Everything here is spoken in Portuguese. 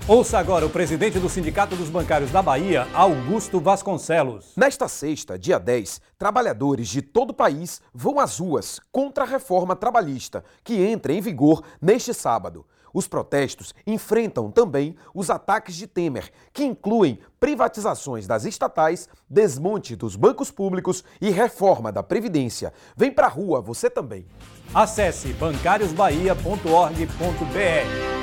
Ouça agora o presidente do Sindicato dos Bancários da Bahia, Augusto Vasconcelos. Nesta sexta, dia 10, trabalhadores de todo o país vão às ruas contra a reforma trabalhista, que entra em vigor neste sábado. Os protestos enfrentam também os ataques de Temer, que incluem privatizações das estatais, desmonte dos bancos públicos e reforma da Previdência. Vem pra rua você também. Acesse bancariosbahia.org.br.